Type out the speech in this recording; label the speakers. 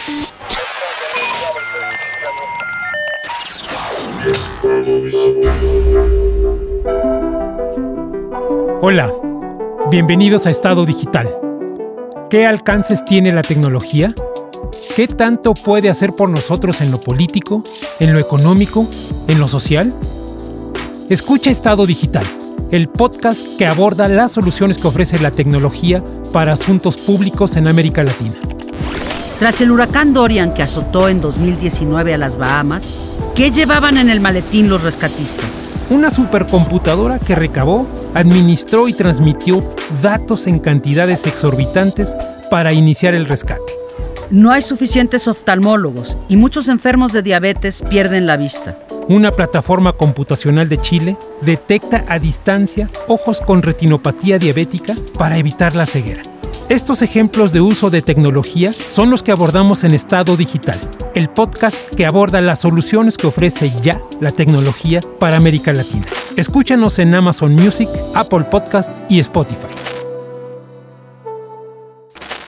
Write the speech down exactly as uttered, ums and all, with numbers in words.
Speaker 1: Hola, bienvenidos a Estado Digital. ¿Qué alcances tiene la tecnología? ¿Qué tanto puede hacer por nosotros en lo político, en lo económico, en lo social? Escucha Estado Digital, el podcast que aborda las soluciones que ofrece la tecnología para asuntos públicos en América Latina.
Speaker 2: Tras el huracán Dorian que azotó en dos mil diecinueve a las Bahamas, ¿qué llevaban en el maletín los rescatistas?
Speaker 1: Una supercomputadora que recabó, administró y transmitió datos en cantidades exorbitantes para iniciar el rescate.
Speaker 2: No hay suficientes oftalmólogos y muchos enfermos de diabetes pierden la vista.
Speaker 1: Una plataforma computacional de Chile detecta a distancia ojos con retinopatía diabética para evitar la ceguera. Estos ejemplos de uso de tecnología son los que abordamos en Estado Digital, el podcast que aborda las soluciones que ofrece ya la tecnología para América Latina. Escúchanos en Amazon Music, Apple Podcast y Spotify.